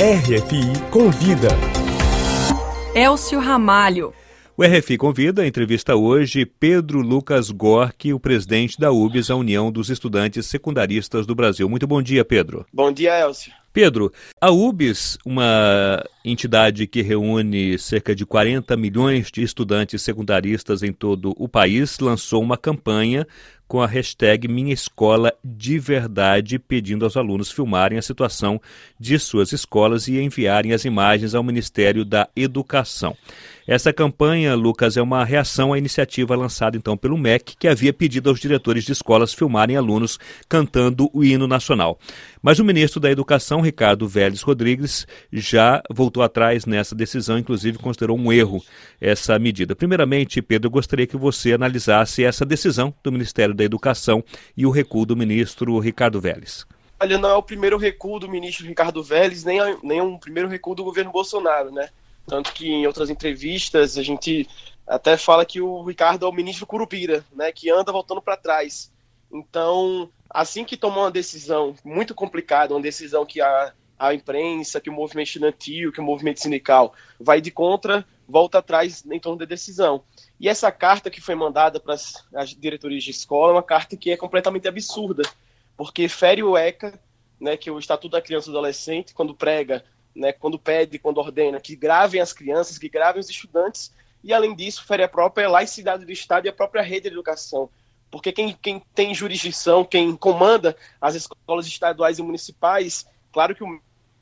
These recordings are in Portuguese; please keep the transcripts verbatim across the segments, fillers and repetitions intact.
R F I Convida. Elcio Ramalho. O R F I Convida entrevista hoje Pedro Lucas Gorki, o presidente da U B S, a União dos Estudantes Secundaristas do Brasil. Muito bom dia, Pedro. Bom dia, Elcio. Pedro, a U B S, uma entidade que reúne cerca de quarenta milhões de estudantes secundaristas em todo o país, lançou uma campanha com a hashtag Minha Escola de Verdade, pedindo aos alunos filmarem a situação de suas escolas e enviarem as imagens ao Ministério da Educação. Essa campanha, Lucas, é uma reação à iniciativa lançada então pelo M E C, que havia pedido aos diretores de escolas filmarem alunos cantando o hino nacional. Mas o ministro da Educação, Ricardo Vélez Rodrigues, já voltou atrás nessa decisão, inclusive considerou um erro essa medida. Primeiramente, Pedro, eu gostaria que você analisasse essa decisão do Ministério da Educação e o recuo do ministro Ricardo Vélez. Olha, não é o primeiro recuo do ministro Ricardo Vélez, nem é, nem é um primeiro recuo do governo Bolsonaro, né? Tanto que em outras entrevistas a gente até fala que o Ricardo é o ministro Curupira, né? Que anda voltando para trás. Então, assim que tomou uma decisão muito complicada, uma decisão que a, a imprensa, que o movimento estudantil, que o movimento sindical vai de contra, volta atrás em torno da decisão. E essa carta que foi mandada para as diretorias de escola é uma carta que é completamente absurda, porque fere o ECA, né, que é o Estatuto da Criança e do Adolescente, quando prega, né, quando pede, quando ordena que gravem as crianças, que gravem os estudantes, e além disso fere a própria laicidade do Estado e a própria rede de educação. Porque quem, quem tem jurisdição, quem comanda as escolas estaduais e municipais, claro que o M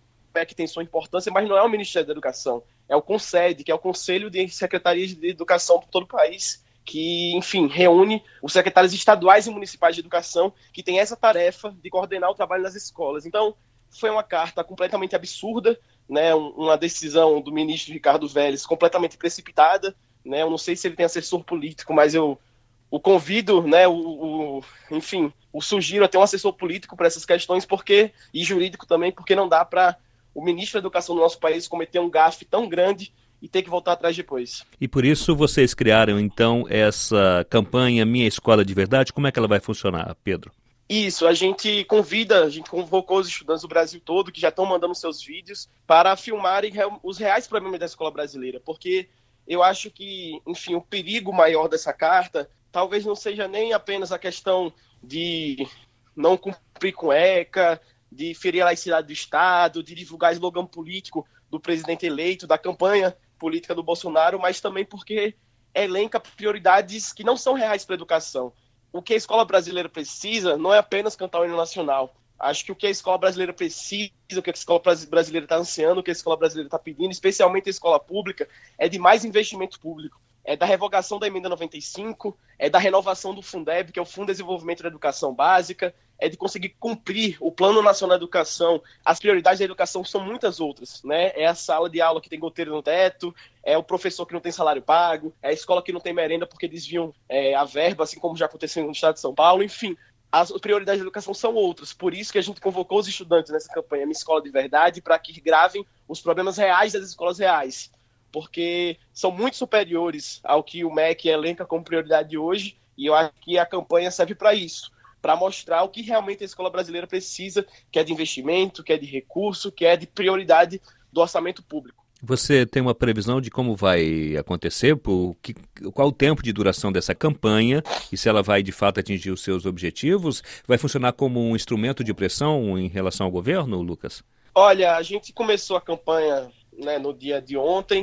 E C tem sua importância, mas não é o Ministério da Educação, é o CONSED, que é o Conselho de Secretarias de Educação por todo o país, que, enfim, reúne os secretários estaduais e municipais de educação, que tem essa tarefa de coordenar o trabalho nas escolas. Então, foi uma carta completamente absurda, né, uma decisão do ministro Ricardo Vélez completamente precipitada, né, eu não sei se ele tem assessor político, mas eu o convido, né, o, o, enfim, o sugiro a ter um assessor político para essas questões, porque, e jurídico também, porque não dá para o ministro da Educação do nosso país cometer um gafe tão grande e ter que voltar atrás depois. E por isso vocês criaram, então, essa campanha Minha Escola de Verdade. Como é que ela vai funcionar, Pedro? Isso, a gente convida, a gente convocou os estudantes do Brasil todo, que já estão mandando seus vídeos, para filmarem os reais problemas da escola brasileira, porque eu acho que, enfim, o perigo maior dessa carta talvez não seja nem apenas a questão de não cumprir com ECA, de ferir a laicidade do Estado, de divulgar slogan político do presidente eleito, da campanha política do Bolsonaro, mas também porque elenca prioridades que não são reais para a educação. O que a escola brasileira precisa não é apenas cantar o hino nacional. Acho que o que a escola brasileira precisa, o que a escola brasileira está ansiando, o que a escola brasileira está pedindo, especialmente a escola pública, é de mais investimento público. É da revogação da emenda noventa e cinco, é da renovação do Fundeb, que é o Fundo de Desenvolvimento da Educação Básica, é de conseguir cumprir o Plano Nacional de Educação. As prioridades da educação são muitas outras, né? É a sala de aula que tem goteiro no teto, é o professor que não tem salário pago, é a escola que não tem merenda porque desviam é, a verba, assim como já aconteceu no estado de São Paulo, enfim. As prioridades da educação são outras, por isso que a gente convocou os estudantes nessa campanha Minha Escola de Verdade, para que gravem os problemas reais das escolas reais, porque são muito superiores ao que o M E C elenca como prioridade hoje, e eu acho que a campanha serve para isso, para mostrar o que realmente a escola brasileira precisa, que é de investimento, que é de recurso, que é de prioridade do orçamento público. Você tem uma previsão de como vai acontecer? Por que, qual o tempo de duração dessa campanha e se ela vai de fato atingir os seus objetivos? Vai funcionar como um instrumento de pressão em relação ao governo, Lucas? Olha, a gente começou a campanha, né, no dia de ontem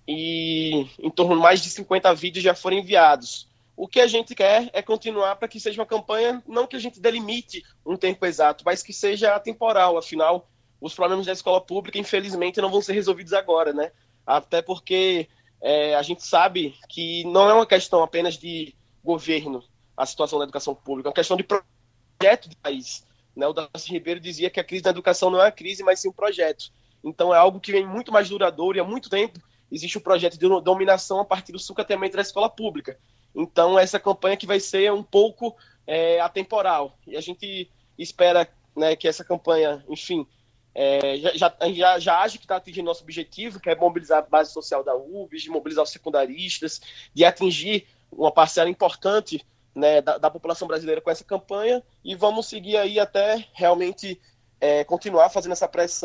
e em torno de mais de cinquenta vídeos já foram enviados. O que a gente quer é continuar para que seja uma campanha, não que a gente delimite um tempo exato, mas que seja atemporal. Afinal, os problemas da escola pública, infelizmente, não vão ser resolvidos agora, né? Até porque é, a gente sabe que não é uma questão apenas de governo, a situação da educação pública, é uma questão de projeto de país, né? O Darcy Ribeiro dizia que a crise da educação não é uma crise, mas sim um projeto. Então é algo que vem muito mais duradouro e há muito tempo existe o um projeto de dominação a partir do sucateamento da escola pública. Então essa campanha que vai ser um pouco é, atemporal. E a gente espera, né, que essa campanha, enfim, é, já, já, já, já age que está atingindo nosso objetivo, que é mobilizar a base social da U B S, de mobilizar os secundaristas, de atingir uma parcela importante, né, da, da população brasileira com essa campanha, e vamos seguir aí até realmente é, continuar fazendo essa pressão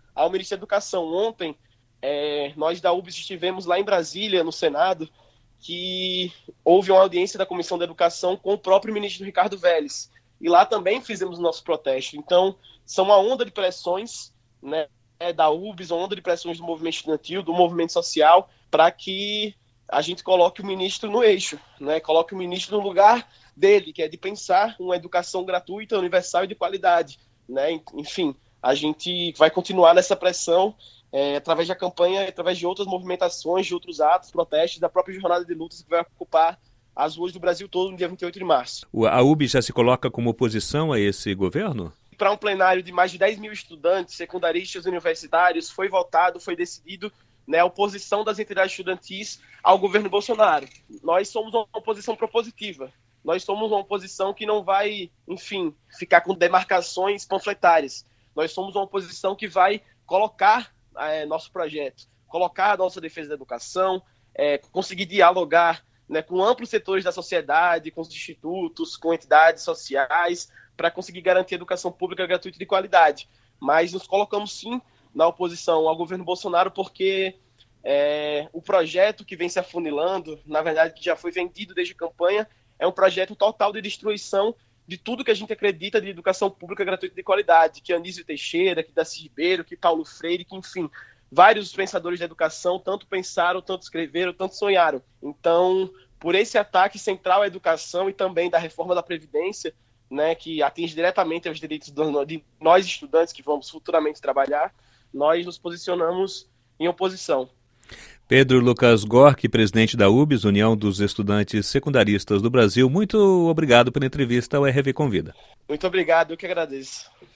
ao Ministério da Educação. Ontem, é, nós da U B S estivemos lá em Brasília, no Senado, que houve uma audiência da Comissão da Educação com o próprio ministro Ricardo Vélez. E lá também fizemos o nosso protesto. Então, são uma onda de pressões, né, da U B S, uma onda de pressões do movimento estudantil, do movimento social, para que a gente coloque o ministro no eixo, né, coloque o ministro no lugar dele, que é de pensar uma educação gratuita, universal e de qualidade. Né? Enfim, a gente vai continuar nessa pressão é, através da campanha, através de outras movimentações, de outros atos, protestos, da própria jornada de lutas que vai ocupar as ruas do Brasil todo no dia vinte e oito de março. A U B S já se coloca como oposição a esse governo? Para um plenário de mais de dez mil estudantes, secundaristas universitários, foi votado, foi decidido, né, a oposição das entidades estudantis ao governo Bolsonaro. Nós somos uma oposição propositiva. Nós somos uma oposição que não vai, enfim, ficar com demarcações panfletárias. Nós somos uma oposição que vai colocar é, nosso projeto, colocar a nossa defesa da educação, é, conseguir dialogar, né, com amplos setores da sociedade, com os institutos, com entidades sociais, para conseguir garantir a educação pública gratuita e de qualidade. Mas nos colocamos, sim, na oposição ao governo Bolsonaro, porque é, o projeto que vem se afunilando, na verdade, que já foi vendido desde a campanha, é um projeto total de destruição de tudo que a gente acredita de educação pública gratuita e de qualidade, que Anísio Teixeira, que Darcy Ribeiro, que Paulo Freire, que, enfim, vários pensadores da educação tanto pensaram, tanto escreveram, tanto sonharam. Então, por esse ataque central à educação e também da reforma da Previdência, né, que atinge diretamente aos direitos de nós estudantes que vamos futuramente trabalhar, nós nos posicionamos em oposição. Pedro Lucas Gork, presidente da U B S, União dos Estudantes Secundaristas do Brasil, muito obrigado pela entrevista ao R V Convida. Muito obrigado, eu que agradeço.